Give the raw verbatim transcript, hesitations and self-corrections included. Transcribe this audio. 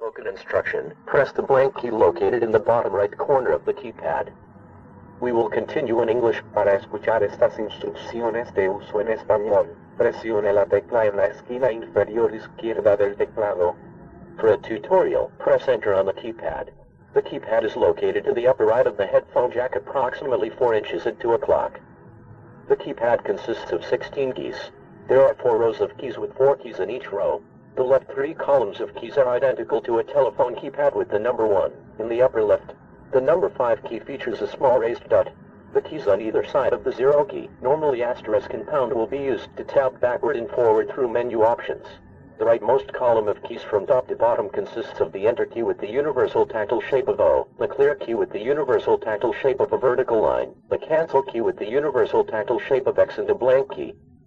Spoken instruction. Press the blank key located in the bottom right corner of the keypad. We will continue in English. Para escuchar estas instrucciones de uso en español, presione la tecla en la esquina inferior izquierda del teclado. For a tutorial, press enter on the keypad. The keypad is located to the upper right of the headphone jack approximately four inches at two o'clock. The keypad consists of sixteen keys. There are four rows of keys with four keys in each row. The left three columns of keys are identical to a telephone keypad with the number one in the upper left. The number five key features a small raised dot. The keys on either side of the zero key, normally asterisk and pound, will be used to tab backward and forward through menu options. The rightmost column of keys from top to bottom consists of the enter key with the universal tactile shape of O, the clear key with the universal tactile shape of a vertical line, the cancel key with the universal tactile shape of X, and a blank key.